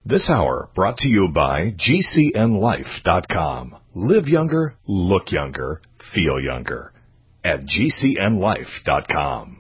This hour brought to you by GCNLife.com. Live younger, look younger, feel younger at GCNLife.com.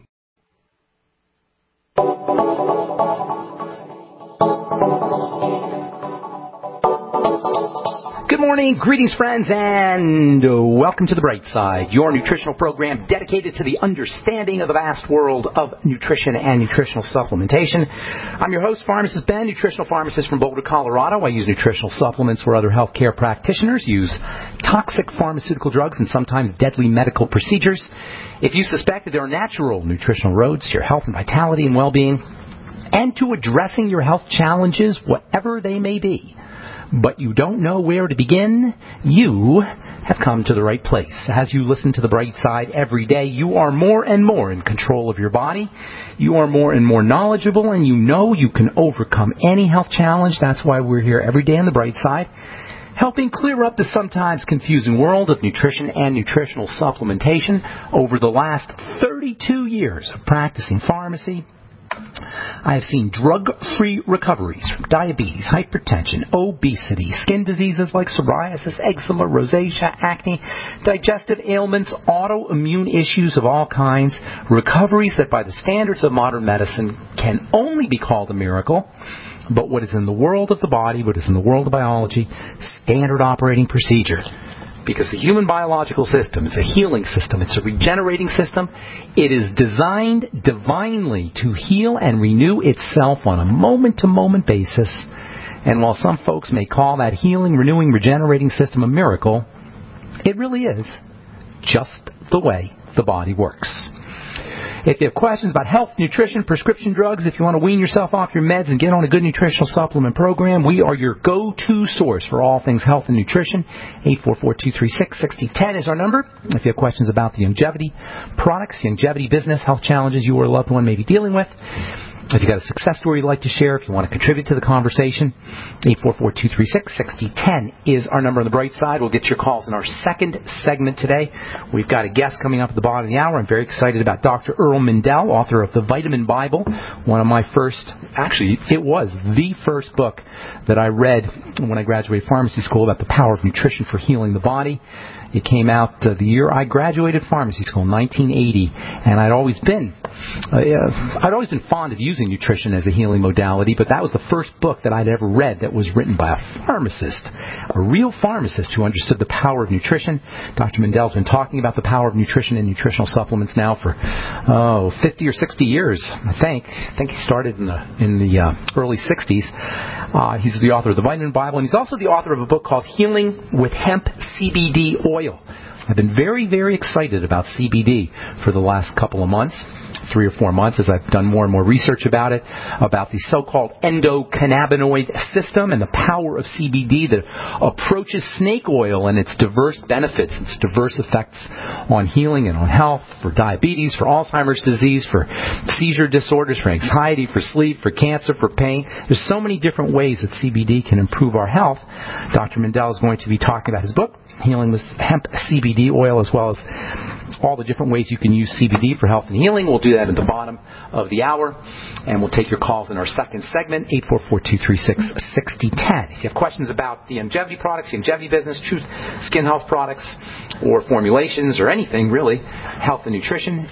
Good morning, greetings friends, and welcome to The Bright Side, your nutritional program dedicated to the understanding of the vast world of nutrition and nutritional supplementation. I'm your host, Pharmacist Ben, nutritional pharmacist from Boulder, Colorado. I use nutritional supplements where other healthcare practitioners use toxic pharmaceutical drugs and sometimes deadly medical procedures. If you suspect that there are natural nutritional roads to your health and vitality and well-being, and to addressing your health challenges, whatever they may be, but you don't know where to begin, you have come to the right place. As you listen to The Bright Side every day, you are more and more in control of your body. You are more and more knowledgeable, and you know you can overcome any health challenge. That's why we're here every day on The Bright Side, helping clear up the sometimes confusing world of nutrition and nutritional supplementation. Over the last 32 years of practicing pharmacy, I have seen drug-free recoveries from diabetes, hypertension, obesity, skin diseases like psoriasis, eczema, rosacea, acne, digestive ailments, autoimmune issues of all kinds, recoveries that by the standards of modern medicine can only be called a miracle. But what is in the world of the body, what is in the world of biology, standard operating procedure. Because the human biological system is a healing system. It's a regenerating system. It is designed divinely to heal and renew itself on a moment-to-moment basis. And while some folks may call that healing, renewing, regenerating system a miracle, it really is just the way the body works. If you have questions about health, nutrition, prescription drugs, if you want to wean yourself off your meds and get on a good nutritional supplement program, we are your go-to source for all things health and nutrition. 844-236-6010 is our number. If you have questions about the longevity products, longevity business, health challenges you or a loved one may be dealing with, if you've got a success story you'd like to share, if you want to contribute to the conversation, 844-236-6010 is our number on The Bright Side. We'll get your calls in our second segment today. We've got a guest coming up at the bottom of the hour. I'm very excited about Dr. Earl Mindell, author of The Vitamin Bible, one of my first, actually, it was the first book that I read when I graduated pharmacy school about the power of nutrition for healing the body. It came out the year I graduated pharmacy school, 1980, and I'd always been fond of using nutrition as a healing modality, but that was the first book that I'd ever read that was written by a pharmacist, a real pharmacist who understood the power of nutrition. Dr. Mindell's been talking about the power of nutrition and nutritional supplements now for 50 or 60 years, I think. I think he started in the early 60s. He's the author of The Vitamin Bible, and he's also the author of a book called Healing with Hemp CBD Oil. I've been very, very excited about CBD for the last couple of months, 3 or 4 months, as I've done more and more research about it, about the so-called endocannabinoid system and the power of CBD that approaches snake oil and its diverse benefits, its diverse effects on healing and on health, for diabetes, for Alzheimer's disease, for seizure disorders, for anxiety, for sleep, for cancer, for pain. There's so many different ways that CBD can improve our health. Dr. Mindell is going to be talking about his book, Healing with Hemp CBD Oil, as well as all the different ways you can use CBD for health and healing. We'll do that at the bottom of the hour, and we'll take your calls in our second segment, 844-236-6010. If you have questions about the longevity products, the longevity business, Truth Skin Health products, or formulations, or anything really, health and nutrition,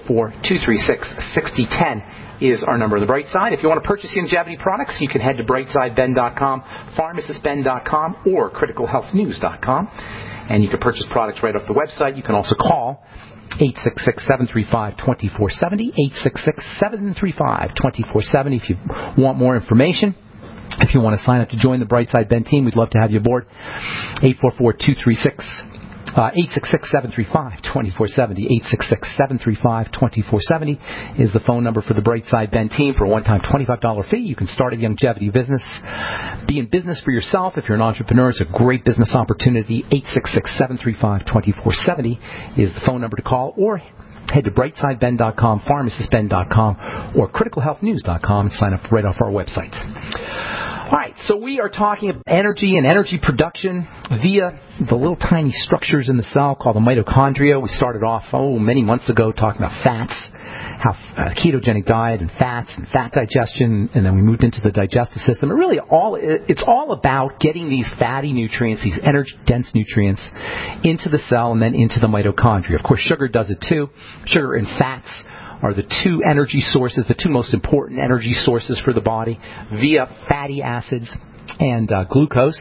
844-236-6010 is our number on The Bright Side. If you want to purchase longevity products, you can head to brightsideben.com, pharmacistben.com, or criticalhealthnews.com. And you can purchase products right off the website. You can also call 866-735-2470, 866-735-2470 if you want more information. If you want to sign up to join the Brightside Ben team, we'd love to have you aboard. 866-735-2470, 866-735-2470 is the phone number for the Brightside Ben team. For a one-time $25 fee, you can start a longevity business. Be in business for yourself. If you're an entrepreneur, it's a great business opportunity. 866-735-2470 is the phone number to call, or head to brightsideben.com, pharmacistben.com, or criticalhealthnews.com and sign up right off our websites. All right, so we are talking about energy and energy production via the little tiny structures in the cell called the mitochondria. We started off, many months ago talking about fats ketogenic diet and fats and fat digestion, and then we moved into the digestive system. It's all about getting these fatty nutrients, these energy-dense nutrients, into the cell and then into the mitochondria. Of course, sugar does it too. Sugar and fats are the two energy sources, the two most important energy sources for the body, via fatty acids and glucose.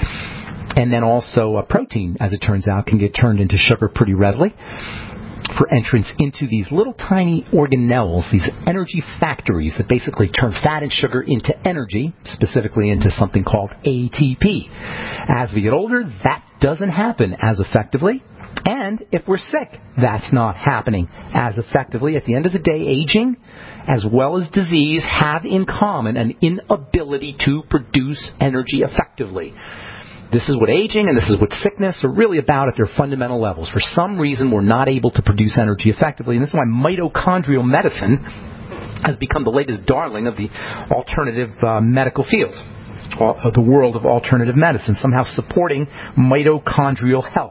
And then also protein, as it turns out, can get turned into sugar pretty readily for entrance into these little tiny organelles, these energy factories that basically turn fat and sugar into energy, specifically into something called ATP. As we get older, that doesn't happen as effectively. And if we're sick, that's not happening as effectively. At the end of the day, aging as well as disease have in common an inability to produce energy effectively. This is what aging and this is what sickness are really about at their fundamental levels. For some reason, we're not able to produce energy effectively, and this is why mitochondrial medicine has become the latest darling of the alternative medical field, of the world of alternative medicine, somehow supporting mitochondrial health.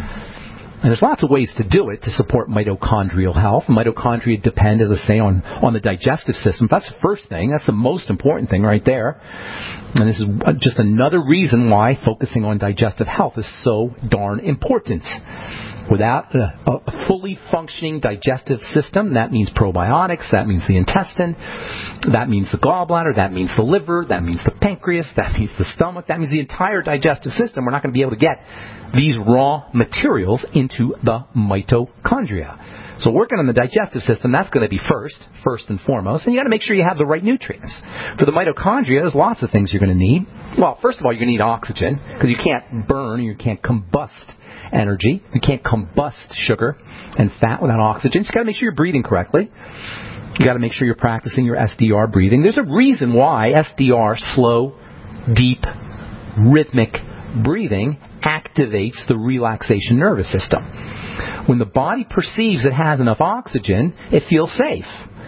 And there's lots of ways to do it to support mitochondrial health. Mitochondria depend, as I say, on the digestive system. That's the first thing. That's the most important thing right there. And this is just another reason why focusing on digestive health is so darn important. Without a fully functioning digestive system, that means probiotics, that means the intestine, that means the gallbladder, that means the liver, that means the pancreas, that means the stomach, that means the entire digestive system. We're not going to be able to get these raw materials into the mitochondria. So working on the digestive system, that's going to be first and foremost. And you got to make sure you have the right nutrients. For the mitochondria, there's lots of things you're going to need. Well, first of all, you're going to need oxygen, because you can't burn, you can't combust energy. You can't combust sugar and fat without oxygen. So you got to make sure you're breathing correctly. You got to make sure you're practicing your SDR breathing. There's a reason why SDR, slow, deep, rhythmic breathing, activates the relaxation nervous system. When the body perceives it has enough oxygen, it feels safe.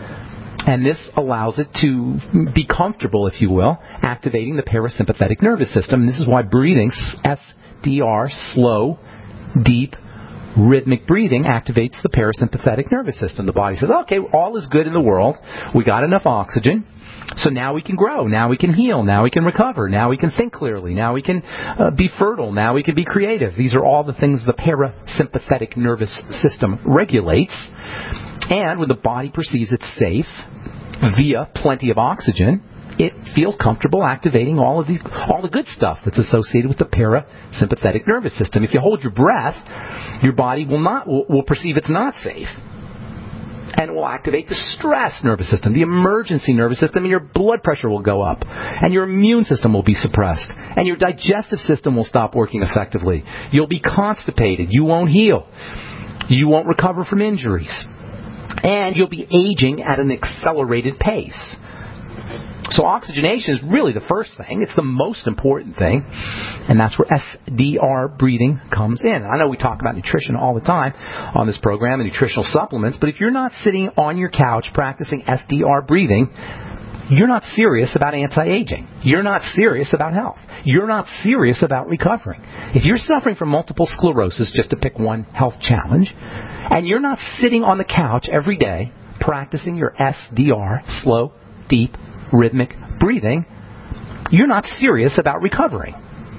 And this allows it to be comfortable, if you will, activating the parasympathetic nervous system. And this is why breathing, SDR, slow, deep, rhythmic breathing, activates the parasympathetic nervous system. The body says, okay, all is good in the world. We got enough oxygen. So now we can grow. Now we can heal. Now we can recover. Now we can think clearly. Now we can be fertile. Now we can be creative. These are all the things the parasympathetic nervous system regulates. And when the body perceives it's safe via plenty of oxygen, it feels comfortable activating all the good stuff that's associated with the parasympathetic nervous system. If you hold your breath, your body will perceive it's not safe. And it will activate the stress nervous system, the emergency nervous system, and your blood pressure will go up. And your immune system will be suppressed. And your digestive system will stop working effectively. You'll be constipated. You won't heal. You won't recover from injuries. And you'll be aging at an accelerated pace. So oxygenation is really the first thing. It's the most important thing. And that's where SDR breathing comes in. I know we talk about nutrition all the time on this program and nutritional supplements, but if you're not sitting on your couch practicing SDR breathing, you're not serious about anti-aging. You're not serious about health. You're not serious about recovering. If you're suffering from multiple sclerosis, just to pick one health challenge, and you're not sitting on the couch every day practicing your SDR, slow, deep, rhythmic breathing, you're not serious about recovering.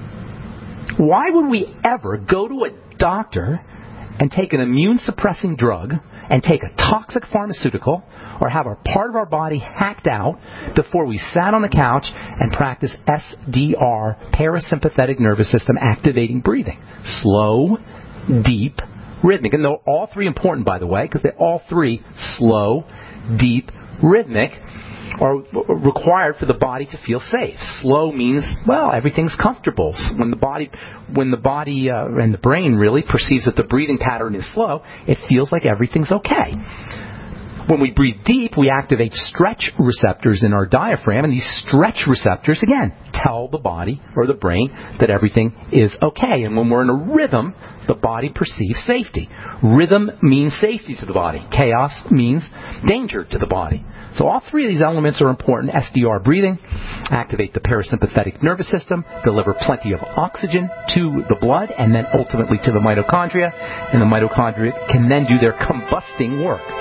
Why would we ever go to a doctor and take an immune-suppressing drug and take a toxic pharmaceutical or have a part of our body hacked out before we sat on the couch and practice SDR, parasympathetic nervous system activating breathing? Slow, deep, rhythmic. And they're all three important, by the way, because they're all three slow, deep, rhythmic, are required for the body to feel safe. Slow means, well, everything's comfortable. When the body and the brain really perceives that the breathing pattern is slow, it feels like everything's okay. When we breathe deep, we activate stretch receptors in our diaphragm, and these stretch receptors, again, tell the body or the brain that everything is okay. And when we're in a rhythm, the body perceives safety. Rhythm means safety to the body. Chaos means danger to the body. So all three of these elements are important. SDR breathing, activate the parasympathetic nervous system, deliver plenty of oxygen to the blood, and then ultimately to the mitochondria. And the mitochondria can then do their combusting work.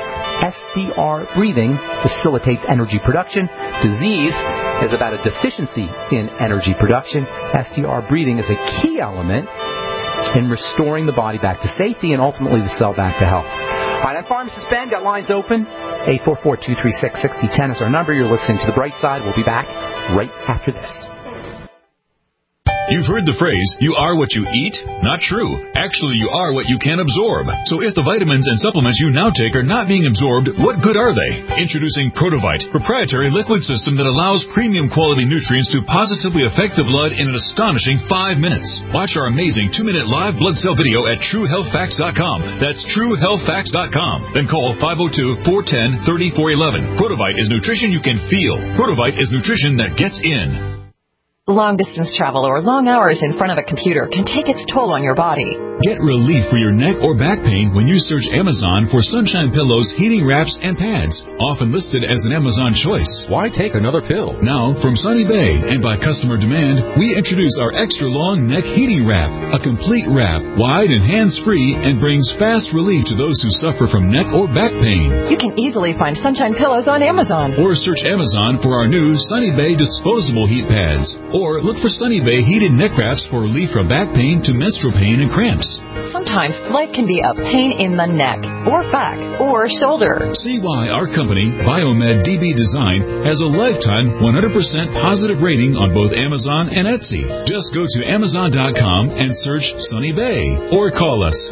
SDR breathing facilitates energy production. Disease is about a deficiency in energy production. SDR breathing is a key element in restoring the body back to safety and ultimately the cell back to health. All right, I'm Pharmacist Ben. Got lines open. 844-236-6010 is our number. You're listening to The Bright Side. We'll be back right after this. You've heard the phrase, you are what you eat? Not true. Actually, you are what you can absorb. So if the vitamins and supplements you now take are not being absorbed, what good are they? Introducing Protovite, proprietary liquid system that allows premium quality nutrients to positively affect the blood in an astonishing 5 minutes. Watch our amazing 2-minute live blood cell video at TrueHealthFacts.com. That's TrueHealthFacts.com. Then call 502-410-3411. Protovite is nutrition you can feel. Protovite is nutrition that gets in. Long-distance travel or long hours in front of a computer can take its toll on your body. Get relief for your neck or back pain when you search Amazon for Sunshine Pillows, heating wraps, and pads, often listed as an Amazon choice. Why take another pill? Now, from Sunny Bay, and by customer demand, we introduce our extra-long neck heating wrap, a complete wrap, wide and hands-free, and brings fast relief to those who suffer from neck or back pain. You can easily find Sunshine Pillows on Amazon. Or search Amazon for our new Sunny Bay disposable heat pads. Or look for Sunny Bay heated neck wraps for relief from back pain to menstrual pain and cramps. Sometimes life can be a pain in the neck, or back, or shoulder. See why our company, Biomed DB Design, has a lifetime 100% positive rating on both Amazon and Etsy. Just go to Amazon.com and search Sunny Bay. Or call us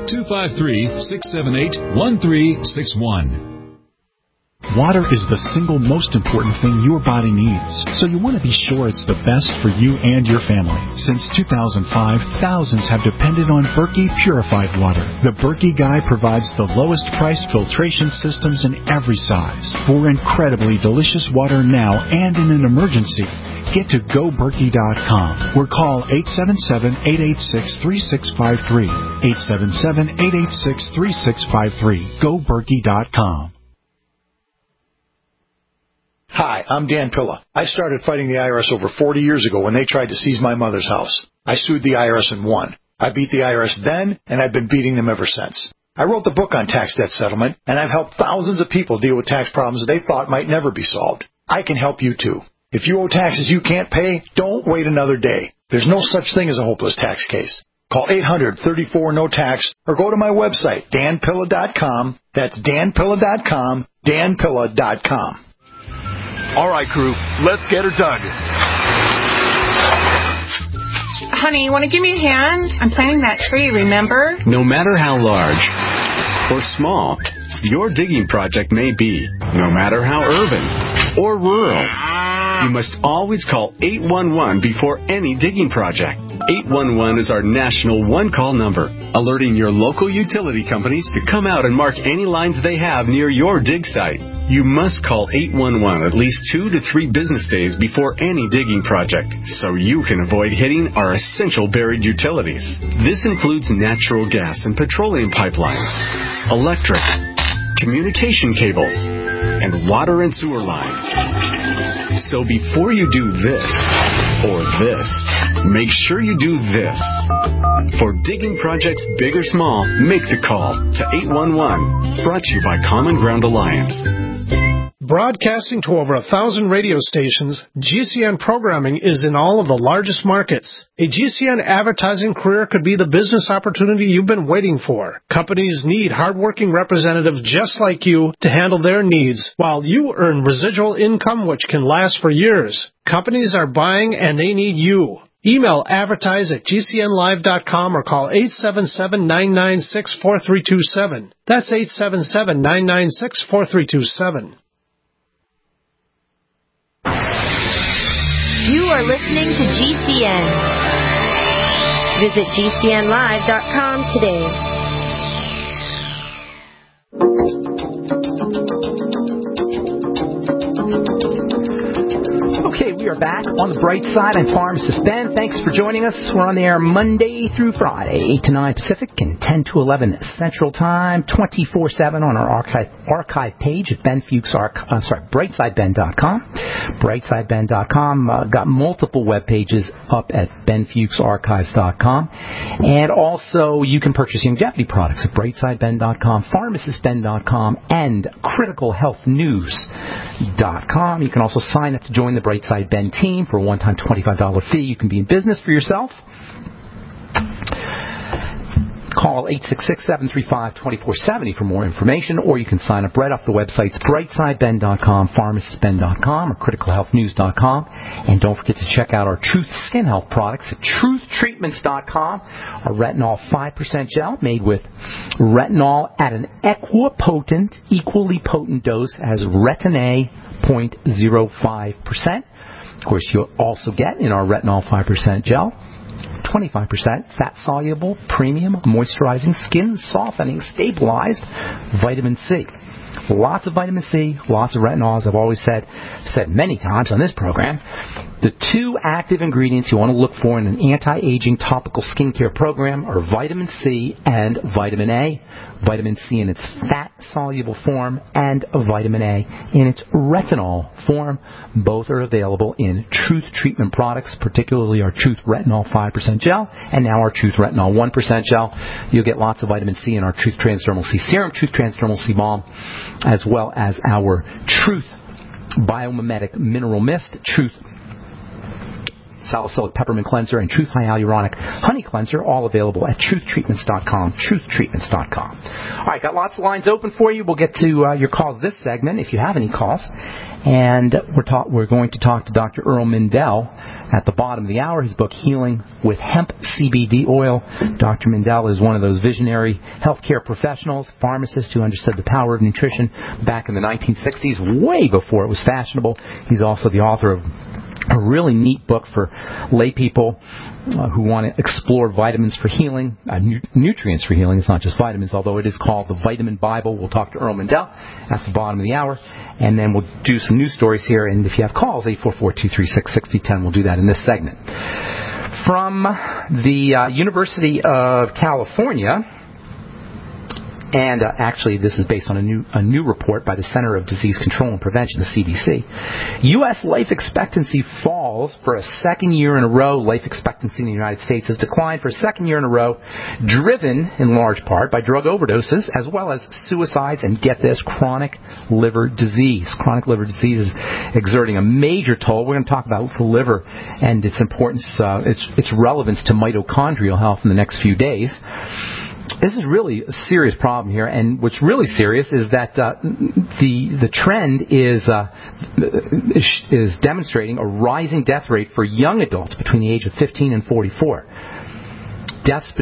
253-678-1361. Water is the single most important thing your body needs, so you want to be sure it's the best for you and your family. Since 2005, thousands have depended on Berkey purified water. The Berkey Guy provides the lowest priced filtration systems in every size. For incredibly delicious water now and in an emergency, get to GoBerkey.com or call 877-886-3653. 877-886-3653. GoBerkey.com. Hi, I'm Dan Pilla. I started fighting the IRS over 40 years ago when they tried to seize my mother's house. I sued the IRS and won. I beat the IRS then, and I've been beating them ever since. I wrote the book on tax debt settlement, and I've helped thousands of people deal with tax problems they thought might never be solved. I can help you too. If you owe taxes you can't pay, don't wait another day. There's no such thing as a hopeless tax case. Call 800-34-NO-TAX or go to my website, danpilla.com. That's danpilla.com, danpilla.com. All right, crew, let's get her dug. Honey, you want to give me a hand? I'm planting that tree, remember? No matter how large or small your digging project may be, no matter how urban or rural, you must always call 811 before any digging project. 811 is our national one-call number, alerting your local utility companies to come out and mark any lines they have near your dig site. You must call 811 at least 2 to 3 business days before any digging project, so you can avoid hitting our essential buried utilities. This includes natural gas and petroleum pipelines, electric, communication cables, and water and sewer lines. So before you do this or this, make sure you do this. For digging projects big or small, make the call to 811. Brought to you by Common Ground Alliance. Broadcasting to over 1,000 radio stations, GCN programming is in all of the largest markets. A GCN advertising career could be the business opportunity you've been waiting for. Companies need hardworking representatives just like you to handle their needs, while you earn residual income which can last for years. Companies are buying and they need you. Email advertise@gcnlive.com or call 877-996-4327. That's 877-996-4327. You are listening to GCN. Visit GCNlive.com today. Okay, we are back on the bright side. I'm Pharmacist Ben. Thanks for joining us. We're on the air Monday through Friday, 8 to 9 Pacific and 10 to 11 Central Time, 24/7 on our archive page at brightsideben.com. Brightsideben.com. Got multiple web pages up at benfuchsarchives.com. And also, you can purchase longevity products at brightsideben.com, pharmacistben.com, and criticalhealthnews.com. You can also sign up to join the Brightside Ben team for a one-time $25 fee. You can be in business for yourself. Call 866-735-2470 for more information, or you can sign up right off the websites brightsideben.com, pharmacistben.com, or criticalhealthnews.com. And don't forget to check out our Truth Skin Health products at truthtreatments.com. Our retinol 5% gel made with retinol at an equally potent dose as retin A 0.05%. Of course, you'll also get in our retinol 5% gel 25% fat-soluble, premium, moisturizing, skin-softening, stabilized vitamin C. Lots of vitamin C, lots of retinol, as I've always said many times on this program. The two active ingredients you want to look for in an anti-aging topical skincare program are vitamin C and vitamin A. Vitamin C in its fat-soluble form and vitamin A in its retinol form. Both are available in Truth Treatment products, particularly our Truth Retinol 5% gel and now our Truth Retinol 1% gel. You'll get lots of vitamin C in our Truth Transdermal C Serum, Truth Transdermal C Balm, as well as our Truth Biomimetic Mineral Mist, Truth Salicylic Peppermint Cleanser, and Truth Hyaluronic Honey Cleanser, all available at truthtreatments.com, truthtreatments.com. All right, got lots of lines open for you. We'll get to your calls this segment, if you have any calls. And we're going to talk to Dr. Earl Mindell at the bottom of the hour. His book, Healing with Hemp CBD Oil. Dr. Mindell is one of those visionary healthcare professionals, pharmacists who understood the power of nutrition back in the 1960s, way before it was fashionable. He's also the author of a really neat book for lay people who want to explore vitamins for healing, nutrients for healing. It's not just vitamins, although it is called the Vitamin Bible. We'll talk to Earl Mindell at the bottom of the hour, and then we'll do some news stories here. And if you have calls, 844-236-6010, we'll do that in this segment. From the University of California, and actually this is based on a new report by the Center of Disease Control and Prevention, the CDC. U.S. life expectancy falls for a second year in a row. Life expectancy in the United States has declined for a second year in a row, driven in large part by drug overdoses as well as suicides and, get this, chronic liver disease. Chronic liver disease is exerting a major toll. We're going to talk about the liver and its importance, its relevance to mitochondrial health in the next few days. This is really a serious problem here, and what's really serious is that the trend is demonstrating a rising death rate for young adults between the age of 15 and 44. Deaths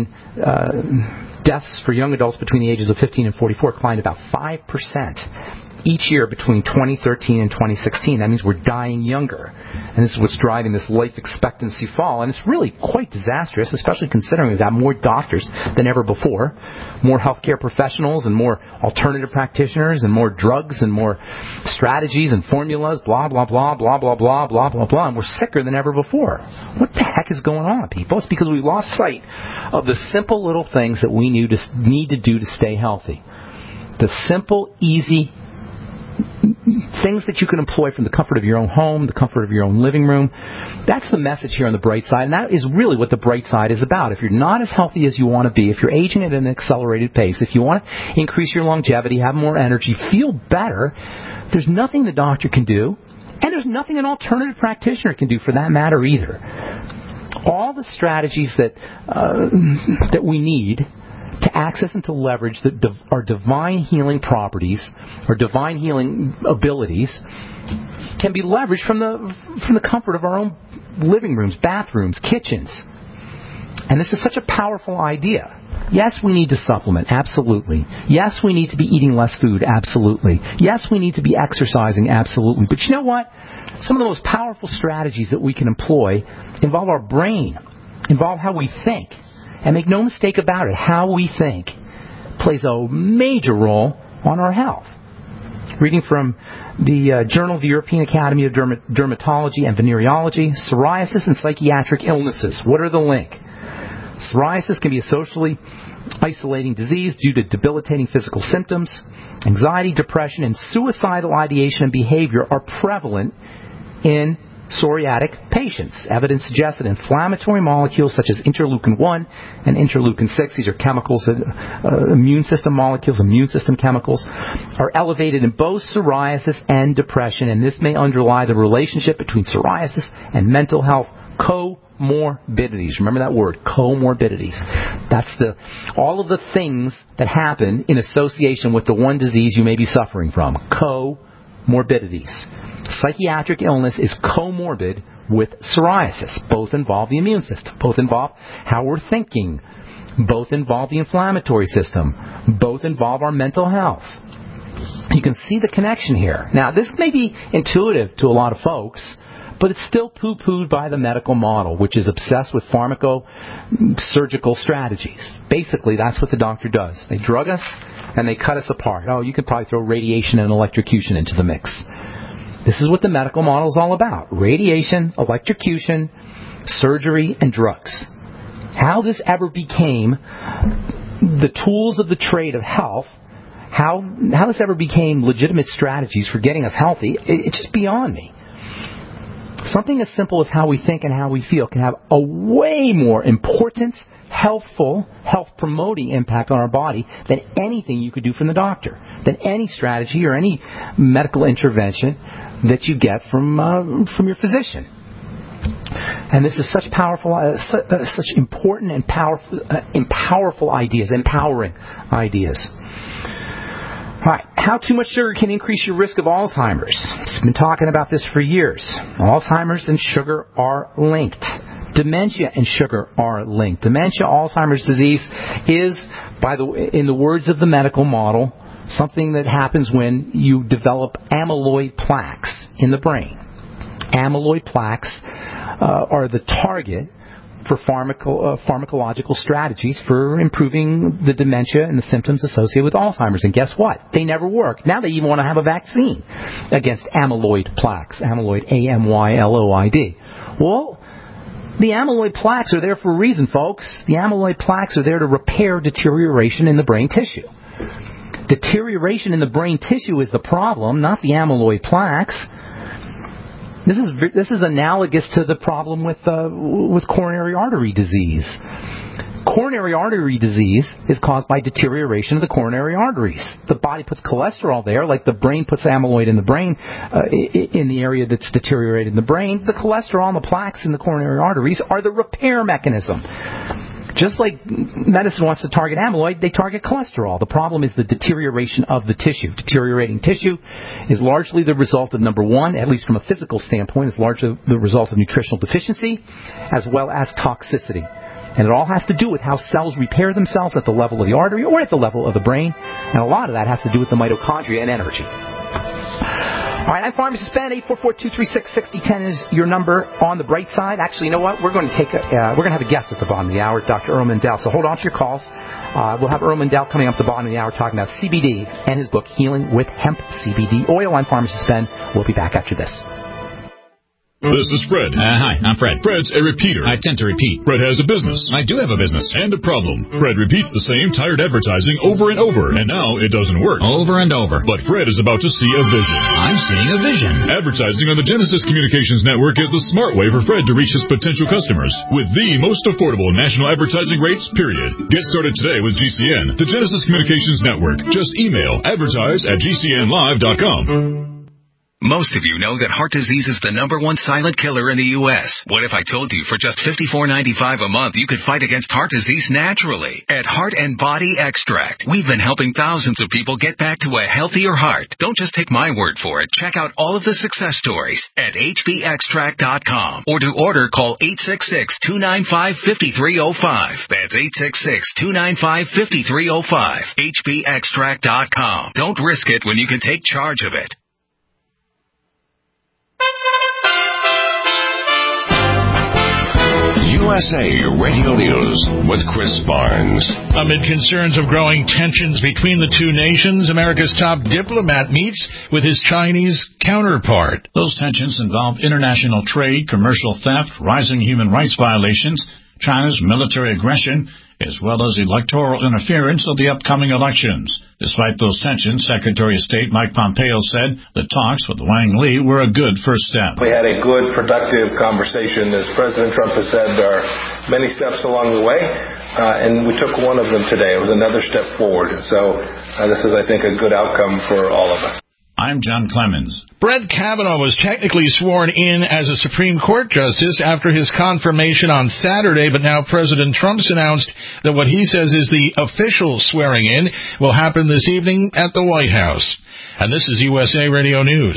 for young adults between the ages of 15 and 44 climbed about 5% each year between 2013 and 2016. That means we're dying younger. And this is what's driving this life expectancy fall. And it's really quite disastrous, especially considering we've got more doctors than ever before, more healthcare professionals and more alternative practitioners and more drugs and more strategies and formulas, blah, blah, blah, blah, blah, blah, blah, blah, blah. And we're sicker than ever before. What the heck is going on, people? It's because we lost sight of the simple little things that we need to do to stay healthy. The simple, easy things that you can employ from the comfort of your own home, the comfort of your own living room. That's the message here on the Bright Side, and that is really what the Bright Side is about. If you're not as healthy as you want to be, if you're aging at an accelerated pace, if you want to increase your longevity, have more energy, feel better, there's nothing the doctor can do, and there's nothing an alternative practitioner can do for that matter either. All the strategies that we need to access and to leverage our divine healing properties, or divine healing abilities, can be leveraged from the comfort of our own living rooms, bathrooms, kitchens. And this is such a powerful idea. Yes, we need to supplement, absolutely. Yes, we need to be eating less food, absolutely. Yes, we need to be exercising, absolutely. But you know what? Some of the most powerful strategies that we can employ involve our brain, involve how we think. And make no mistake about it, how we think plays a major role on our health. reading from the Journal of the European Academy of Dermatology and Venereology, psoriasis and psychiatric illnesses. What are the link? Psoriasis can be a socially isolating disease due to debilitating physical symptoms. Anxiety, depression, and suicidal ideation and behavior are prevalent in psoriatic patients. Evidence suggests that inflammatory molecules such as interleukin-1 and interleukin-6, these are chemicals, immune system molecules, immune system chemicals, are elevated in both psoriasis and depression, and this may underlie the relationship between psoriasis and mental health comorbidities. Remember that word, comorbidities. That's all of the things that happen in association with the one disease you may be suffering from. Comorbidities. Psychiatric illness is comorbid with psoriasis. Both involve the immune system. Both involve how we're thinking. Both involve the inflammatory system. Both involve our mental health. You can see the connection here. Now, this may be intuitive to a lot of folks, but it's still poo-pooed by the medical model, which is obsessed with pharmaco-surgical strategies. Basically, that's what the doctor does. They drug us and they cut us apart. Oh, you could probably throw radiation and electrocution into the mix. This is what the medical model is all about. Radiation, electrocution, surgery, and drugs. How this ever became the tools of the trade of health, how this ever became legitimate strategies for getting us healthy, it's just beyond me. Something as simple as how we think and how we feel can have a way more important, healthful, health-promoting impact on our body than anything you could do from the doctor, than any strategy or any medical intervention that you get from your physician. And this is such important and powerful ideas, empowering ideas. All right, how too much sugar can increase your risk of Alzheimer's. I've been talking about this for years. Alzheimer's and sugar are linked. Dementia and sugar are linked. Dementia, Alzheimer's disease, is, in the words of the medical model, something that happens when you develop amyloid plaques in the brain. Amyloid plaques are the target for pharmacological strategies for improving the dementia and the symptoms associated with Alzheimer's. And guess what? They never work. Now they even want to have a vaccine against amyloid plaques. Amyloid, A-M-Y-L-O-I-D. Well, the amyloid plaques are there for a reason, folks. The amyloid plaques are there to repair deterioration in the brain tissue. Deterioration in the brain tissue is the problem, not the amyloid plaques. This is analogous to the problem with coronary artery disease. Coronary artery disease is caused by deterioration of the coronary arteries. The body puts cholesterol there, like the brain puts amyloid in the brain, in the area that's deteriorated in the brain. The cholesterol and the plaques in the coronary arteries are the repair mechanism. Just like medicine wants to target amyloid, they target cholesterol. The problem is the deterioration of the tissue. Deteriorating tissue is largely the result of, number one, at least from a physical standpoint, is largely the result of nutritional deficiency as well as toxicity. And it all has to do with how cells repair themselves at the level of the artery or at the level of the brain. And a lot of that has to do with the mitochondria and energy. All right, I'm Pharmacist Ben. 844-236-6010 is your number on the bright side. Actually, you know what? We're going to have a guest at the bottom of the hour, Dr. Earl Mindell. So hold on to your calls. We'll have Earl Mindell coming up at the bottom of the hour talking about CBD and his book, Healing with Hemp CBD Oil. I'm Pharmacist Ben. We'll be back after this. This is Fred. Hi, I'm Fred. Fred's a repeater. I tend to repeat. Fred has a business. I do have a business. And a problem. Fred repeats the same tired advertising over and over, and now it doesn't work. Over and over. But Fred is about to see a vision. I'm seeing a vision. Advertising on the Genesis Communications Network is the smart way for Fred to reach his potential customers with the most affordable national advertising rates, period. Get started today with GCN, the Genesis Communications Network. Just email advertise@gcnlive.com. Most of you know that heart disease is the #1 silent killer in the U.S. What if I told you for just $54.95 a month you could fight against heart disease naturally? At Heart and Body Extract, we've been helping thousands of people get back to a healthier heart. Don't just take my word for it. Check out all of the success stories at hbextract.com. Or to order, call 866-295-5305. That's 866-295-5305. hbextract.com. Don't risk it when you can take charge of it. USA Radio News with Chris Barnes. Amid concerns of growing tensions between the two nations, America's top diplomat meets with his Chinese counterpart. Those tensions involve international trade, commercial theft, rising human rights violations, China's military aggression, as well as electoral interference of the upcoming elections. Despite those tensions, Secretary of State Mike Pompeo said the talks with Wang Li were a good first step. We had a good, productive conversation. As President Trump has said, there are many steps along the way, and we took one of them today. It was another step forward. So this is, I think, a good outcome for all of us. I'm John Clemens. Brett Kavanaugh was technically sworn in as a Supreme Court justice after his confirmation on Saturday, but now President Trump's announced that what he says is the official swearing in will happen this evening at the White House. And this is USA Radio News.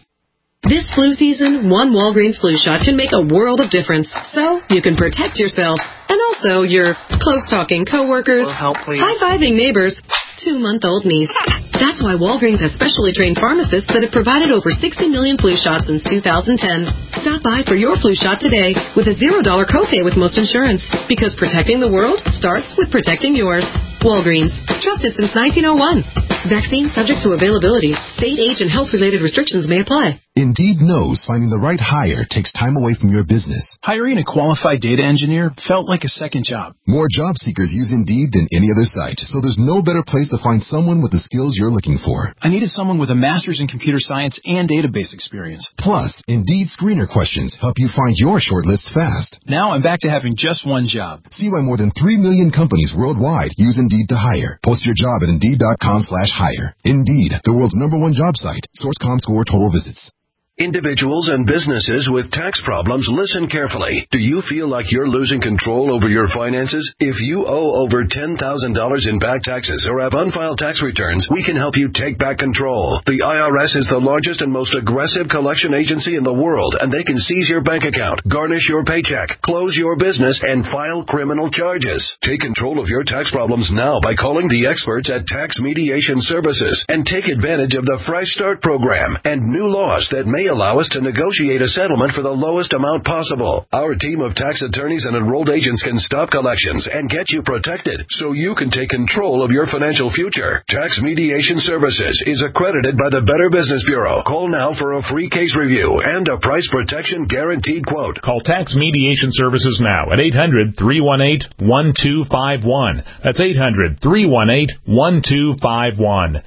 This flu season, one Walgreens flu shot can make a world of difference. So you can protect yourself and also your close-talking coworkers, high-fiving neighbors, 2-month-old niece. That's why Walgreens has specially trained pharmacists that have provided over 60 million flu shots since 2010. Stop by for your flu shot today with a $0 copay with most insurance. Because protecting the world starts with protecting yours. Walgreens. Trusted since 1901. Vaccine subject to availability. State, age, and health-related restrictions may apply. Indeed knows finding the right hire takes time away from your business. Hiring a qualified data engineer felt like a second job. More job seekers use Indeed than any other site, so there's no better place to find someone with the skills you're looking for. I needed someone with a master's in computer science and database experience. Plus, Indeed screener questions help you find your shortlist fast. Now I'm back to having just one job. See why more than 3 million companies worldwide use Indeed to hire. Post your job at Indeed.com/hire. Indeed, the world's #1 job site. Source ComScore total visits. Individuals and businesses with tax problems, listen carefully. Do you feel like you're losing control over your finances? If you owe over $10,000 in back taxes or have unfiled tax returns, we can help you take back control. The IRS is the largest and most aggressive collection agency in the world, and they can seize your bank account, garnish your paycheck, close your business, and file criminal charges. Take control of your tax problems now by calling the experts at Tax Mediation Services and take advantage of the Fresh Start program and new laws that may allow us to negotiate a settlement for the lowest amount possible. Our team of tax attorneys and enrolled agents can stop collections and get you protected so you can take control of your financial future. Tax Mediation Services is accredited by the Better Business Bureau. Call now for a free case review and a price protection guaranteed quote. Call Tax Mediation Services now at 800-318-1251. That's 800-318-1251.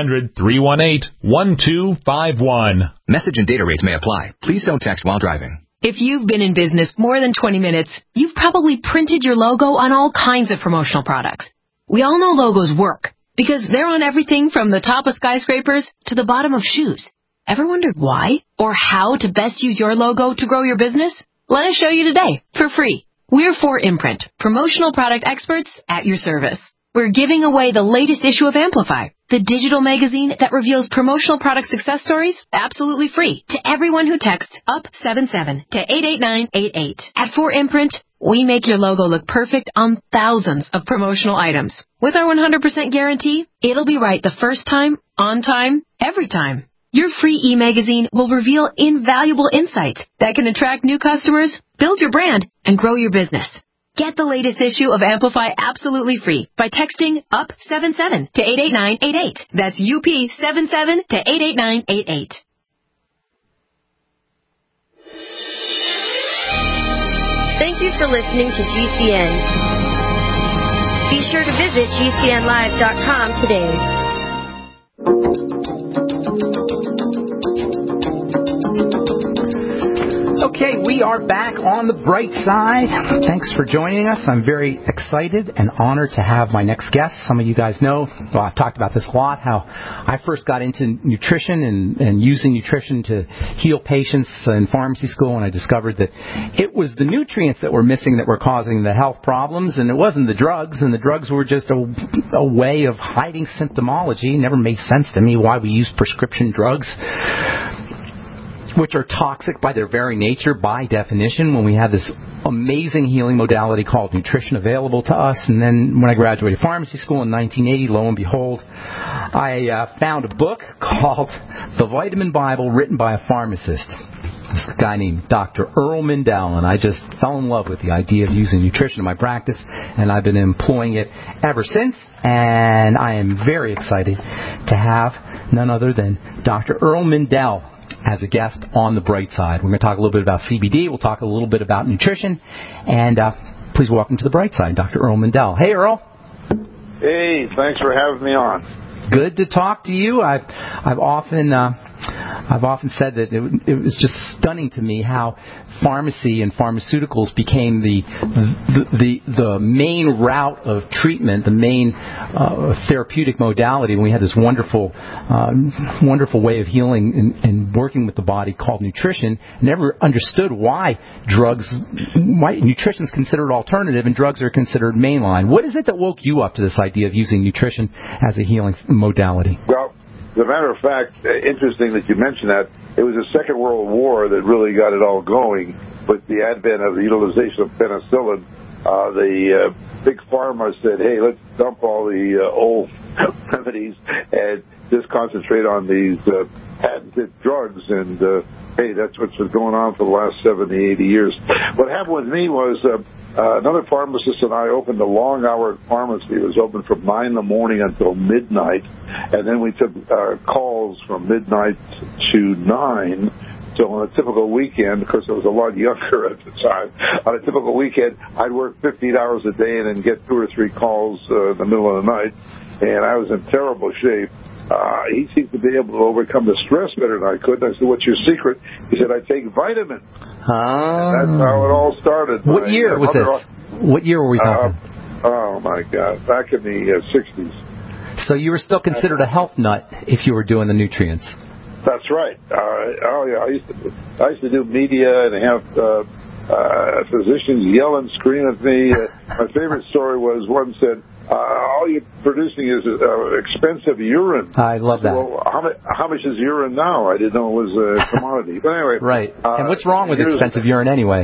800-318-1251. Message and data rates may apply. Please don't text while driving. If you've been in business more than 20 minutes, you've probably printed your logo on all kinds of promotional products. We all know logos work because they're on everything from the top of skyscrapers to the bottom of shoes. Ever wondered why or how to best use your logo to grow your business? Let us show you today for free. We're 4imprint, promotional product experts at your service. We're giving away the latest issue of Amplify, the digital magazine that reveals promotional product success stories absolutely free to everyone who texts UP77 to 88988. At 4imprint, we make your logo look perfect on thousands of promotional items. With our 100% guarantee, it'll be right the first time, on time, every time. Your free e-magazine will reveal invaluable insights that can attract new customers, build your brand, and grow your business. Get the latest issue of Amplify absolutely free by texting UP77 to 88988. That's UP77 to 88988. Thank you for listening to GCN. Be sure to visit GCNlive.com today. Okay, we are back on the bright side. Thanks for joining us. I'm very excited and honored to have my next guest. Some of you guys know, well, I've talked about this a lot, how I first got into nutrition and using nutrition to heal patients in pharmacy school, and I discovered that it was the nutrients that were missing that were causing the health problems, and it wasn't the drugs, and the drugs were just a way of hiding symptomology. It never made sense to me why we use prescription drugs, which are toxic by their very nature, by definition, when we have this amazing healing modality called nutrition available to us. And then when I graduated pharmacy school in 1980, lo and behold, I found a book called The Vitamin Bible, written by a pharmacist. This guy named Dr. Earl Mindell, and I just fell in love with the idea of using nutrition in my practice, and I've been employing it ever since, and I am very excited to have none other than Dr. Earl Mindell as a guest on the Bright Side. We're going to talk a little bit about CBD, we'll talk a little bit about nutrition, and please welcome to the Bright Side, Dr. Earl Mindell. Hey, Earl. Hey, thanks for having me on. Good to talk to you. I've often said that it was just stunning to me how pharmacy and pharmaceuticals became the main route of treatment, the main therapeutic modality. When we had this wonderful way of healing and working with the body called nutrition. Never understood why nutrition is considered alternative and drugs are considered mainline. What is it that woke you up to this idea of using nutrition as a healing modality? Well, as a matter of fact, interesting that you mentioned that. It was the Second World War that really got it all going with the advent of the utilization of penicillin. The big pharma said, hey, let's dump all the old remedies and just concentrate on these patented drugs. And, hey, that's what's been going on for the last 70, 80 years. What happened with me was another pharmacist and I opened a long-hour pharmacy. It was open from 9 in the morning until midnight, and then we took calls from midnight to 9. So on a typical weekend, because I was a lot younger at the time, on a typical weekend, I'd work 15 hours a day and then get 2 or 3 calls in the middle of the night, and I was in terrible shape. He seemed to be able to overcome the stress better than I could. I said, what's your secret? He said, I take vitamins. And that's how it all started. What year was this? What year were we talking? Oh, my God. Back in the 60s. So you were still considered a health nut if you were doing the nutrients. That's right. I used to do media and have physicians yell and scream at me. My favorite story was one said, all you're producing is expensive urine. I love that. Well, how much is urine now? I didn't know it was a commodity. But anyway. Right. And what's wrong with expensive urine anyway?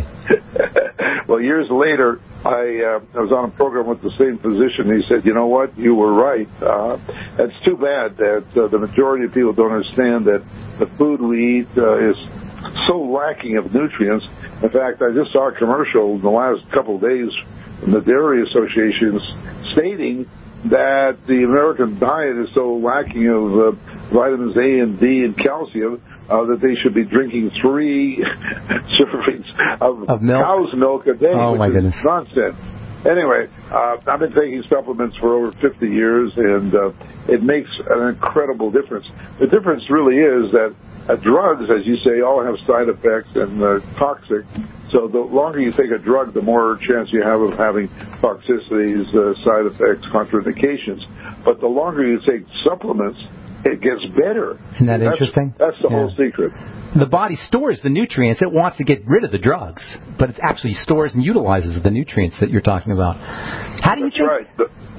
Well, years later, I was on a program with the same physician. He said, you know what? You were right. It's too bad that the majority of people don't understand that the food we eat is so lacking of nutrients. In fact, I just saw a commercial in the last couple of days from the Dairy Association stating that the American diet is so lacking of vitamins A and D and calcium that they should be drinking 3 servings of milk? Cow's milk a day, which is nonsense. Anyway, I've been taking supplements for over 50 years, and it makes an incredible difference. The difference really is that drugs, as you say, all have side effects and they're toxic. So the longer you take a drug, the more chance you have of having toxicities, side effects, contraindications. But the longer you take supplements, it gets better. Isn't that interesting? That's the whole secret. The body stores the nutrients. It wants to get rid of the drugs, but it actually stores and utilizes the nutrients that you're talking about. How do you think? Right.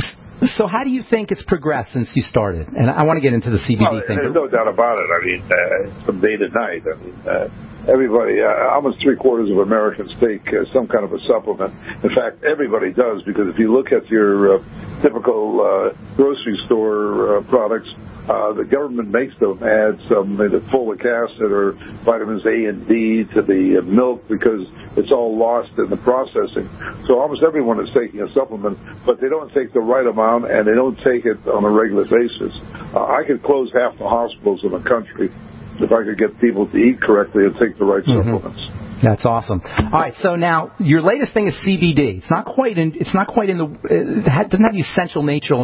So how do you think it's progressed since you started? And I want to get into the CBD thing. There's no doubt about it. I mean, from day to night. I mean, everybody, almost 3/4 of Americans take some kind of a supplement. In fact, everybody does, because if you look at your typical grocery store products, the government makes them add some folic acid or vitamins A and D to the milk because it's all lost in the processing. So almost everyone is taking a supplement, but they don't take the right amount and they don't take it on a regular basis. I could close half the hospitals in the country if I could get people to eat correctly and take the right supplements. That's awesome. All right, so now your latest thing is CBD. It's not quite in the. It doesn't have the essential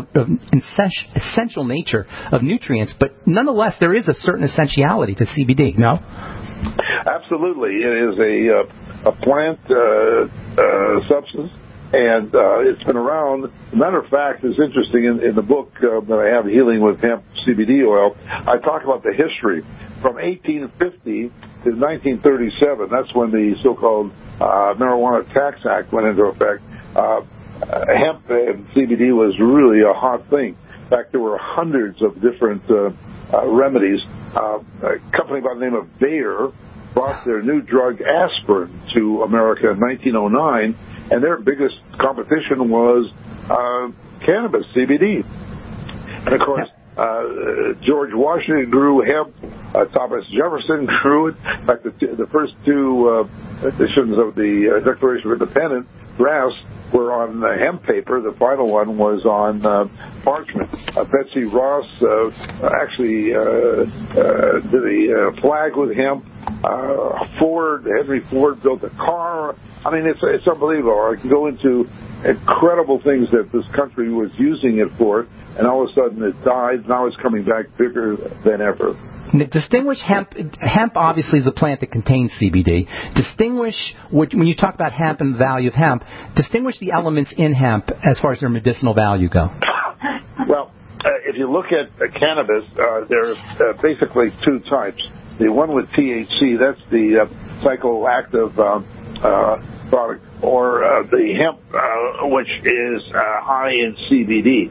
nature of nutrients, but nonetheless, there is a certain essentiality to CBD. No? Absolutely, it is a plant substance, and it's been around. As a matter of fact, it's interesting in the book that I have, Healing with Hemp CBD Oil. I talk about the history from 1850 to 1937. That's when the so-called Marijuana Tax Act went into effect. Hemp and CBD was really a hot thing. In fact, there were hundreds of different remedies. A company by the name of Bayer brought their new drug aspirin to America in 1909, and their biggest competition was cannabis, CBD. And of course, George Washington grew hemp. Thomas Jefferson grew it. In fact, the first two editions of the Declaration of Independence drafts were on hemp paper. The final one was on parchment. Betsy Ross actually did a flag with hemp. Henry Ford built a car. I mean, it's unbelievable. I can go into incredible things that this country was using it for, and all of a sudden it died. Now it's coming back bigger than ever. Distinguish hemp. Hemp obviously is a plant that contains CBD. Distinguish, when you talk about hemp and the value of hemp, distinguish the elements in hemp as far as their medicinal value go. Well, if you look at cannabis, there's basically two types. The one with THC, that's the psychoactive product, or the hemp, which is high in CBD.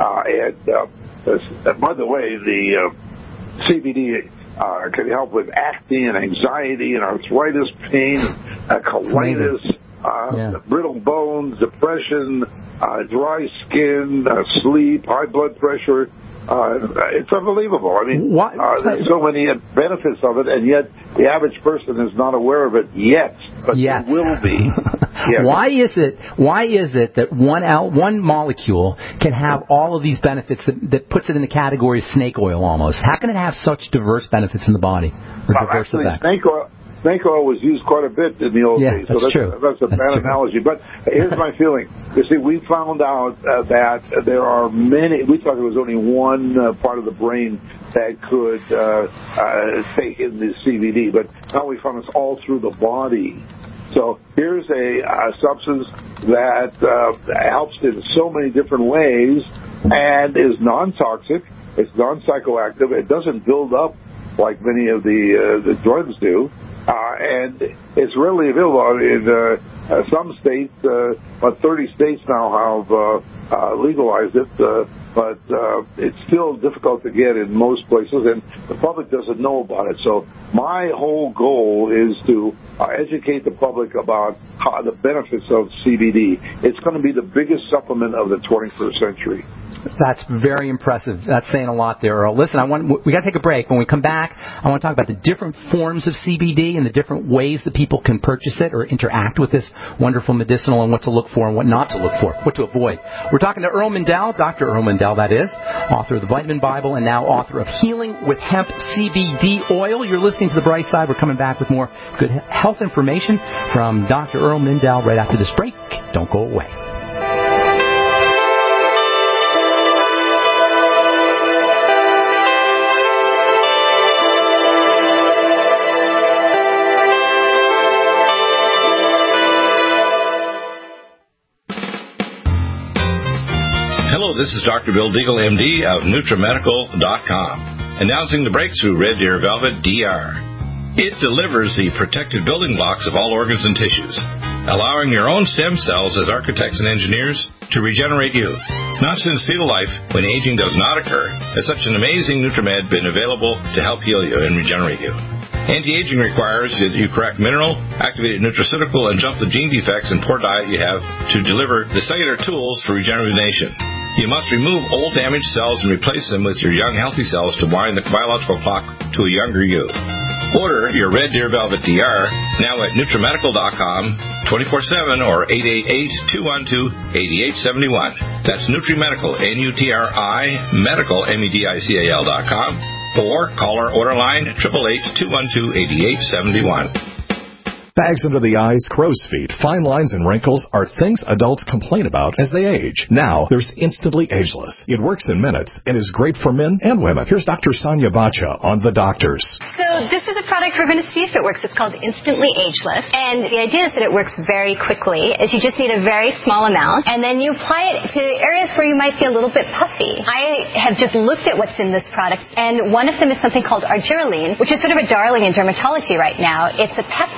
And by the way, the CBD can help with acne and anxiety and arthritis, pain, colitis, brittle bones, depression, dry skin, sleep, high blood pressure. It's unbelievable. I mean, there's so many benefits of it, and yet the average person is not aware of it yet, but they will be. Yes. Why is it that one molecule can have all of these benefits that puts it in the category of snake oil almost? How can it have such diverse benefits in the body? Actually, snake oil was used quite a bit in the old days. That's true. That's a bad analogy. But here's my feeling. You see, we found out that there are many. We thought there was only one part of the brain that could take in the CBD, but now we found it's all through the body. So here's a substance that helps in so many different ways and is non-toxic. It's non-psychoactive. It doesn't build up like many of the drugs do. And it's readily available in some states. About 30 states now have legalized it, but it's still difficult to get in most places, and the public doesn't know about it. So my whole goal is to educate the public about the benefits of CBD. It's going to be the biggest supplement of the 21st century. That's very impressive. That's saying a lot there, Earl. Listen, we got to take a break. When we come back, I want to talk about the different forms of CBD and the different ways that people can purchase it or interact with this wonderful medicinal, and what to look for and what not to look for, what to avoid. We're talking to Earl Mindell, Dr. Earl Mindell, that is, author of the Vitamin Bible and now author of Healing with Hemp CBD Oil. You're listening to The Bright Side. We're coming back with more good health information from Dr. Earl Mindell right after this break. Don't go away. This is Dr. Bill Deagle, MD of NutriMedical.com, announcing the breakthrough Red Deer Velvet DR. It delivers the protected building blocks of all organs and tissues, allowing your own stem cells as architects and engineers to regenerate you. Not since fetal life, when aging does not occur, has such an amazing NutriMed been available to help heal you and regenerate you. Anti-aging requires that you correct mineral, activated nutraceutical, and jump the gene defects and poor diet you have to deliver the cellular tools for regeneration. You must remove old damaged cells and replace them with your young healthy cells to wind the biological clock to a younger you. Order your Red Deer Velvet DR now at NutriMedical.com 24/7 or 888-212-8871. That's NutriMedical, N-U-T-R-I, Medical, MEDICAL.com, or call our order line 888-212-8871. Bags under the eyes, crow's feet, fine lines, and wrinkles are things adults complain about as they age. Now, there's Instantly Ageless. It works in minutes and is great for men and women. Here's Dr. Sonia Bacha on The Doctors. So this is a product we're going to see if it works. It's called Instantly Ageless. And the idea is that it works very quickly, is you just need a very small amount, and then you apply it to areas where you might be a little bit puffy. I have just looked at what's in this product, and one of them is something called argireline, which is sort of a darling in dermatology right now. It's a peptide or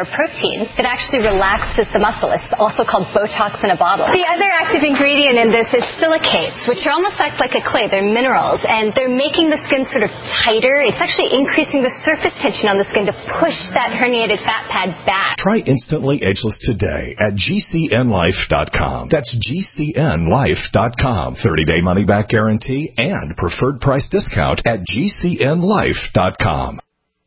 protein, it actually relaxes the muscle. It's also called Botox in a bottle. The other active ingredient in this is silicates, which are almost act like a clay. They're minerals, and they're making the skin sort of tighter. It's actually increasing the surface tension on the skin to push that herniated fat pad back. Try Instantly Ageless today at GCNlife.com. That's GCNlife.com. 30-day money-back guarantee and preferred price discount at GCNlife.com.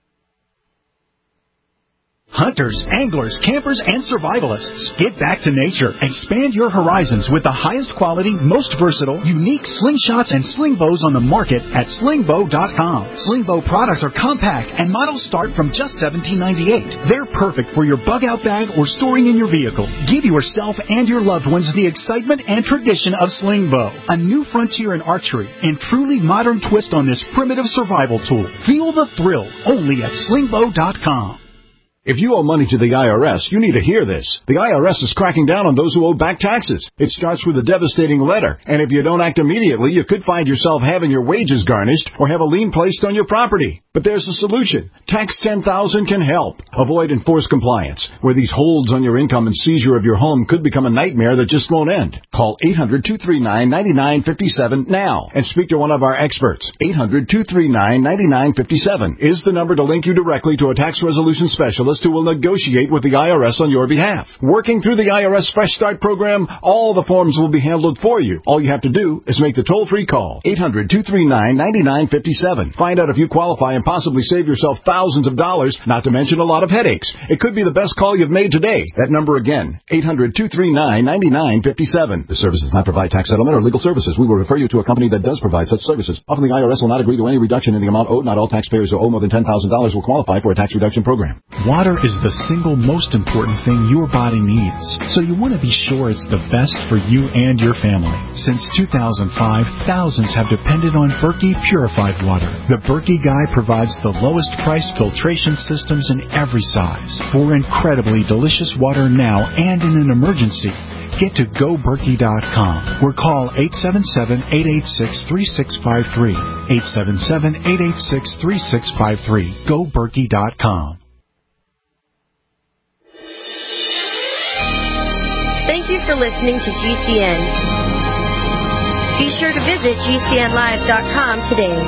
Hunters, anglers, campers, and survivalists, get back to nature. Expand your horizons with the highest quality, most versatile, unique slingshots and sling bows on the market at slingbow.com. Slingbow products are compact and models start from just $17.98. They're perfect for your bug-out bag or storing in your vehicle. Give yourself and your loved ones the excitement and tradition of Slingbow, a new frontier in archery and truly modern twist on this primitive survival tool. Feel the thrill only at slingbow.com. If you owe money to the IRS, you need to hear this. The IRS is cracking down on those who owe back taxes. It starts with a devastating letter, and if you don't act immediately, you could find yourself having your wages garnished or have a lien placed on your property. But there's a solution. Tax 10,000 can help. Avoid enforced compliance, where these holds on your income and seizure of your home could become a nightmare that just won't end. Call 800-239-9957 now and speak to one of our experts. 800-239-9957 is the number to link you directly to a tax resolution specialist who will negotiate with the IRS on your behalf. Working through the IRS Fresh Start program, all the forms will be handled for you. All you have to do is make the toll-free call. 800-239-9957. Find out if you qualify and possibly save yourself thousands of dollars, not to mention a lot of headaches. It could be the best call you've made today. That number again, 800-239-9957. This service does not provide tax settlement or legal services. We will refer you to a company that does provide such services. Often the IRS will not agree to any reduction in the amount owed. Not all taxpayers who owe more than $10,000 will qualify for a tax reduction program. Water is the single most important thing your body needs, so you want to be sure it's the best for you and your family. Since 2005, thousands have depended on Berkey purified water. The Berkey Guy provides the lowest priced filtration systems in every size for incredibly delicious water now and in an emergency. Get to GoBerkey.com or call 877-886-3653. 877-886-3653. GoBerkey.com. Thank you for listening to GCN. Be sure to visit GCNlive.com today.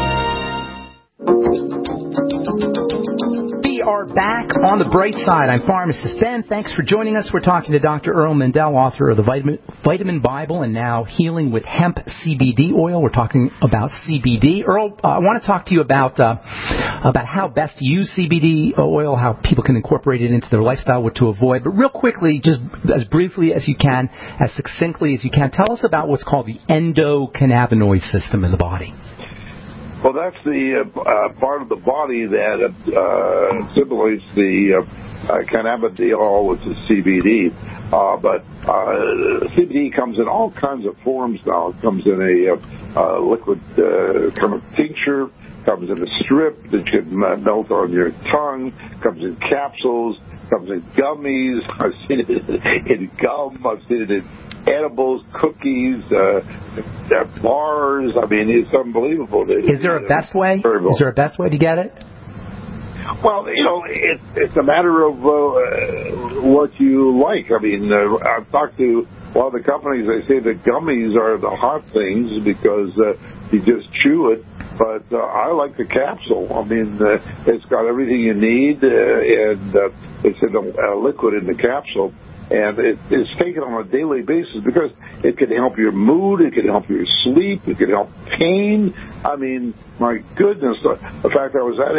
We are back on the bright side. I'm Pharmacist Ben. Thanks for joining us. We're talking to Dr. Earl Mindell, author of the Vitamin Bible and now Healing with Hemp CBD Oil. We're talking about CBD. Earl, I want to talk to you about how best to use CBD oil, how people can incorporate it into their lifestyle, what to avoid. But real quickly, just as briefly as you can, as succinctly as you can, tell us about what's called the endocannabinoid system in the body. Well, that's the part of the body that assimilates the cannabidiol, which is CBD. But CBD comes in all kinds of forms now. It comes in a liquid kind of tincture, comes in a strip that you can melt on your tongue, comes in capsules, comes in gummies. I've seen it in gum. I've seen it in edibles, cookies, bars. I mean, it's unbelievable. Is there a best way? Is there a best way to get it? Well, you know, it's a matter of what you like. I mean, I've talked to a lot of the companies. They say the gummies are the hot things because you just chew it. But I like the capsule. I mean, it's got everything you need, and it's in a liquid in the capsule. And it's taken on a daily basis because it can help your mood, it can help your sleep, it can help pain. I mean, my goodness. In fact, I was at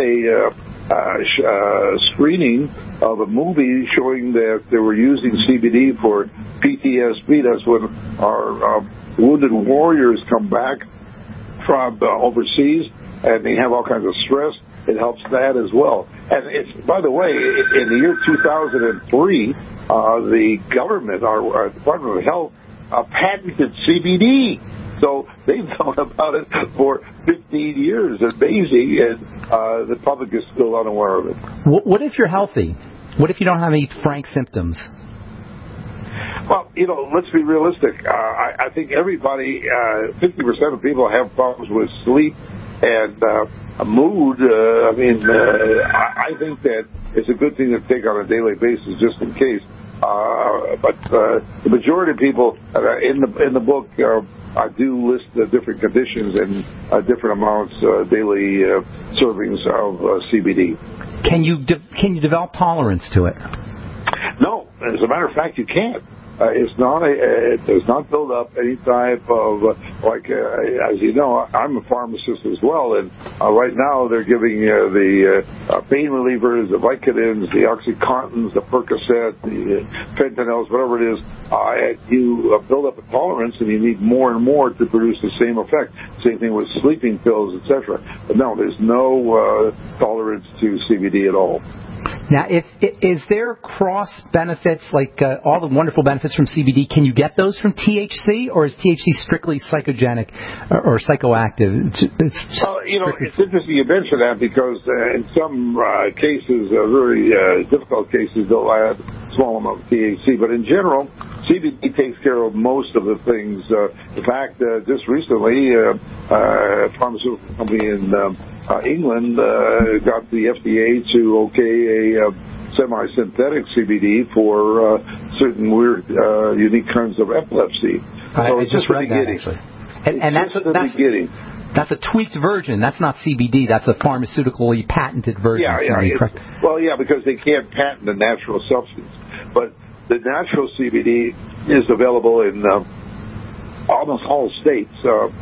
a screening of a movie showing that they were using CBD for PTSD. That's when our wounded warriors come back from overseas and they have all kinds of stress. It helps that as well. And it's, by the way, in the year 2003, the government, our Department of Health, patented CBD. So they've known about it for 15 years. It's amazing, and the public is still unaware of it. What if you're healthy? What if you don't have any frank symptoms? Well, you know, let's be realistic. I think everybody, 50% of people have problems with sleep and mood. I think that it's a good thing to take on a daily basis just in case. But the majority of people in the book I do list the different conditions and different amounts, daily servings of CBD. Can you develop tolerance to it? No, as a matter of fact, you can't. It does not build up any type of, as you know, I'm a pharmacist as well, and right now they're giving the pain relievers, the Vicodins, the Oxycontins, the Percocet, the fentanyls, whatever it is. You build up a tolerance, and you need more and more to produce the same effect. Same thing with sleeping pills, etc. But no, there's no tolerance to CBD at all. Now, is there cross benefits, like all the wonderful benefits from CBD? Can you get those from THC, or is THC strictly psychogenic or psychoactive? It's interesting you mention that because in some cases, very difficult cases, they'll add a small amount of THC. But in general, CBD takes care of most of the things. In fact, just recently, a pharmaceutical company in England got the FDA to okay a semi-synthetic CBD for certain weird, unique kinds of epilepsy. So I just read that, actually. And that's a tweaked version. That's not CBD. That's a pharmaceutically patented version. Yeah, because they can't patent a natural substance. But the natural CBD is available in almost all states.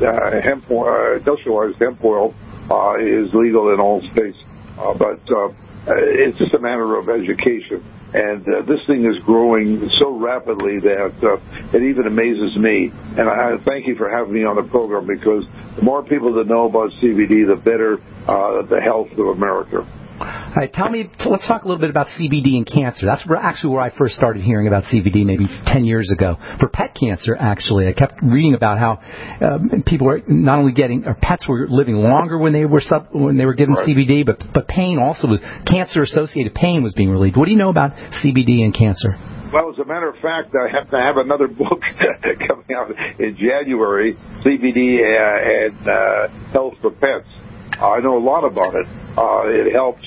Industrialized hemp oil is legal in all states, but it's just a matter of education. And this thing is growing so rapidly that it even amazes me. And I thank you for having me on the program, because the more people that know about CBD, the better the health of America. All right, let's talk a little bit about CBD and cancer. That's actually where I first started hearing about CBD maybe 10 years ago. For pet cancer, actually, I kept reading about how people were not only pets were living longer when they were given CBD, but pain also cancer-associated pain was being relieved. What do you know about CBD and cancer? Well, as a matter of fact, I have to have another book coming out in January, CBD and Health for Pets. I know a lot about it. It helps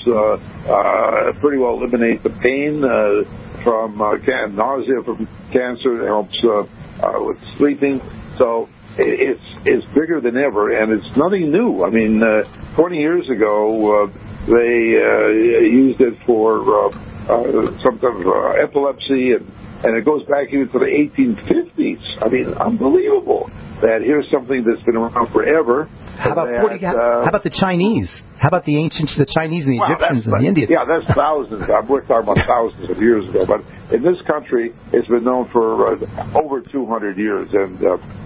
pretty well eliminate the pain from nausea from cancer. It helps with sleeping. So it's bigger than ever, and it's nothing new. I mean, 20 years ago, they used it for some kind of epilepsy, and it goes back even to the 1850s. I mean, unbelievable that here's something that's been around forever. How about the Chinese? How about the Chinese and the Egyptians and the Indians? Yeah, that's thousands. We're talking about thousands of years ago. But in this country, it's been known for over 200 years. And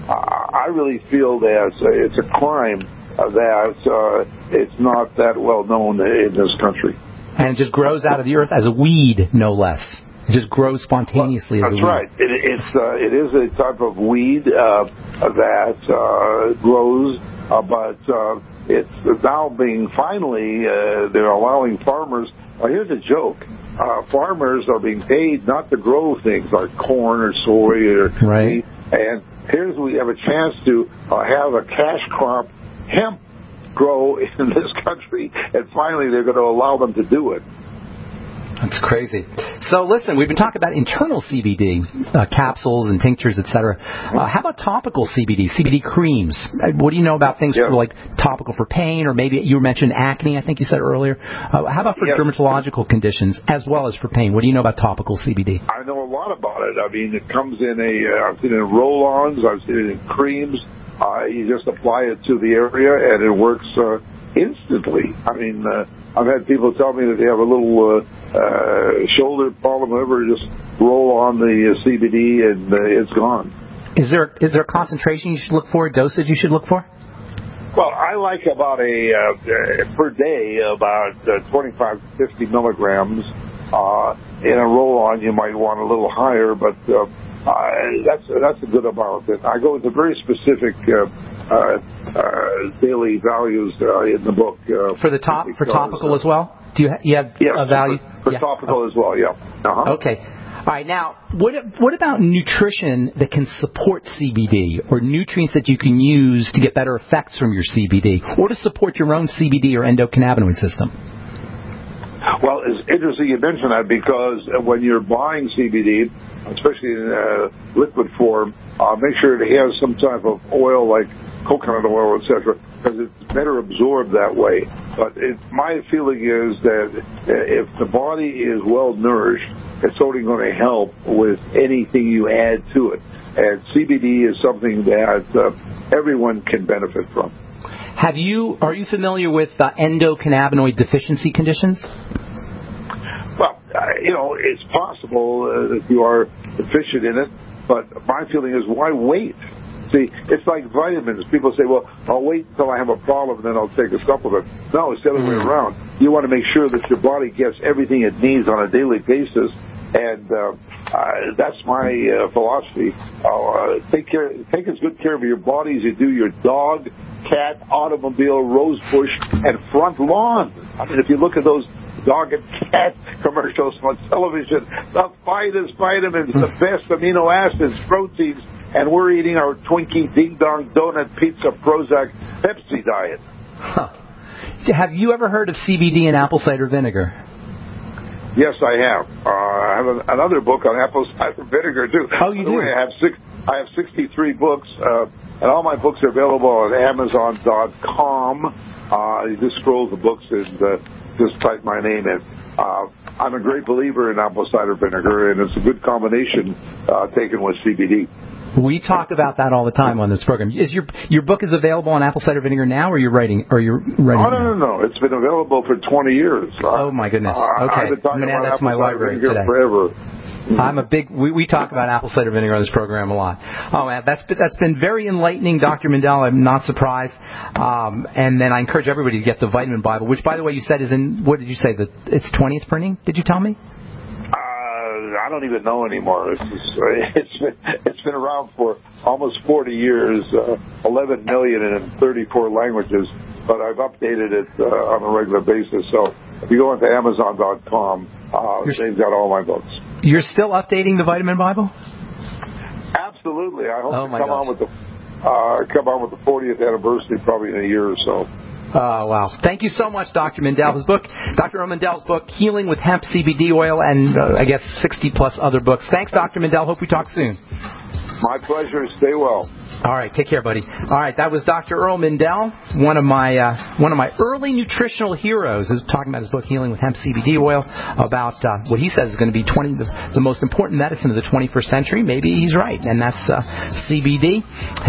I really feel that it's a crime that it's not that well known in this country. And it just grows out of the earth as a weed, no less. It just grows spontaneously as a weed. That's right. It is a type of weed that grows, but it's now being finally, they're allowing farmers. Here's a joke. Farmers are being paid not to grow things like corn or soy or wheat. And we have a chance to have a cash crop, hemp, grow in this country, and finally they're going to allow them to do it. That's crazy. So listen, we've been talking about internal CBD, capsules and tinctures, etc. How about topical CBD, CBD creams? What do you know about things for like topical for pain, or maybe you mentioned acne, I think you said earlier. How about for dermatological conditions as well as for pain? What do you know about topical CBD? I know a lot about it. I mean, it comes in I've seen it in roll-ons, I've seen it in creams. You just apply it to the area and it works instantly. I mean, I've had people tell me that they have a little shoulder problem, whatever, just roll on the CBD and it's gone. Is there a concentration you should look for, a dosage you should look for? Well, I like about per day, about 25 to 50 milligrams. In a roll-on, you might want a little higher, but that's a good amount. And I go into very specific daily values in the book. For topical as well? Do you have a value? For topical as well, yeah. Uh-huh. Okay. All right. Now, what about nutrition that can support CBD, or nutrients that you can use to get better effects from your CBD, or to support your own CBD or endocannabinoid system? Well, it's interesting you mention that because when you're buying CBD, especially in liquid form, make sure it has some type of oil like coconut oil, etc., because it's better absorbed that way. But my feeling is that if the body is well nourished, it's only going to help with anything you add to it. And CBD is something that everyone can benefit from. Are you familiar with endocannabinoid deficiency conditions? Well, it's possible that you are deficient in it, but my feeling is, why wait? See, it's like vitamins. People say, well, I'll wait until I have a problem, then I'll take a supplement. No, it's the other way around. You want to make sure that your body gets everything it needs on a daily basis, and that's my philosophy. Take as good care of your body as you do your dog, cat, automobile, rose bush, and front lawn. I mean, if you look at those dog and cat commercials on television, the finest vitamins, the best amino acids, proteins, and we're eating our Twinkie, Ding Dong, Donut, Pizza, Prozac, Pepsi diet. Huh. Have you ever heard of CBD and apple cider vinegar? Yes, I have. I have another book on apple cider vinegar, too. Oh, you do? I have 63 books, and all my books are available on Amazon.com. You just scroll the books and just type my name in. I'm a great believer in apple cider vinegar, and it's a good combination taken with CBD. We talk about that all the time on this program. Is your book is available on apple cider vinegar now, or you're writing? Oh, no. It's been available for 20 years. Oh my goodness. Okay, I've been talking about that's my library today. Forever. I'm a big. We talk about apple cider vinegar on this program a lot. Oh man, that's been very enlightening, Dr. Mindell. I'm not surprised. And then I encourage everybody to get the Vitamin Bible, which, by the way, you said is in. What did you say? It's 20th printing? Did you tell me? I don't even know anymore. It's been around for almost 40 years, 11 million in 34 languages, but I've updated it on a regular basis. So if you go into Amazon.com, they've got all my books. You're still updating the Vitamin Bible? Absolutely. I hope to come on with the 40th anniversary probably in a year or so. Oh, wow. Thank you so much, Dr. Mindell. His book, Dr. Earl Mindell's book, Healing with Hemp CBD Oil, and I guess 60-plus other books. Thanks, Dr. Mindell. Hope we talk soon. My pleasure. Stay well. All right, take care, buddy. All right, that was Dr. Earl Mindell, one of my early nutritional heroes, is talking about his book Healing with Hemp CBD Oil, about what he says is going to be the most important medicine of the 21st century. Maybe he's right, and that's CBD.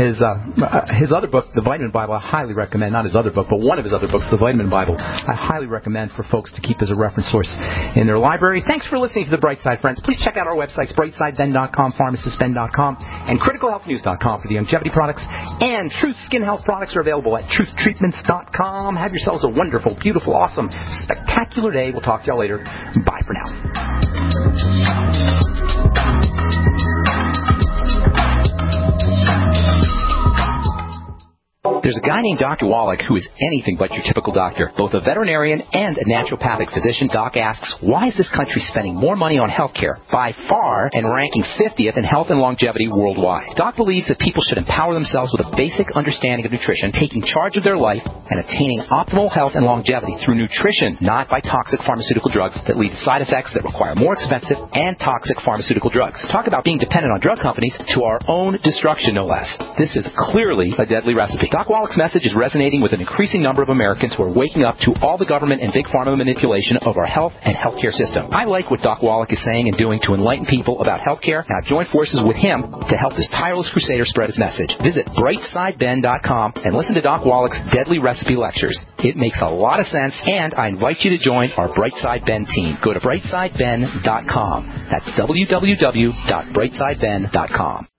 His other book, The Vitamin Bible, I highly recommend. Not his other book, but one of his other books, The Vitamin Bible, I highly recommend for folks to keep as a reference source in their library. Thanks for listening to The Bright Side, friends. Please check out our websites, brightsideben.com, pharmacistben.com, and criticalhealthnews.com for the longevity products, and Truth Skin Health products are available at truthtreatments.com. Have yourselves a wonderful, beautiful, awesome, spectacular day. We'll talk to y'all later. Bye for now. There's a guy named Dr. Wallach who is anything but your typical doctor, both a veterinarian and a naturopathic physician. Doc asks, why is this country spending more money on health care by far and ranking 50th in health and longevity worldwide? Doc believes that people should empower themselves with a basic understanding of nutrition, taking charge of their life, and attaining optimal health and longevity through nutrition, not by toxic pharmaceutical drugs that lead to side effects that require more expensive and toxic pharmaceutical drugs. Talk about being dependent on drug companies to our own destruction, no less. This is clearly a deadly recipe. Doc Wallach's message is resonating with an increasing number of Americans who are waking up to all the government and big pharma manipulation of our health and healthcare system. I like what Doc Wallach is saying and doing to enlighten people about healthcare, and I've joined forces with him to help this tireless crusader spread his message. Visit brightsideben.com and listen to Doc Wallach's deadly recipe lectures. It makes a lot of sense, and I invite you to join our Brightside Ben team. Go to brightsideben.com. That's www.brightsideben.com.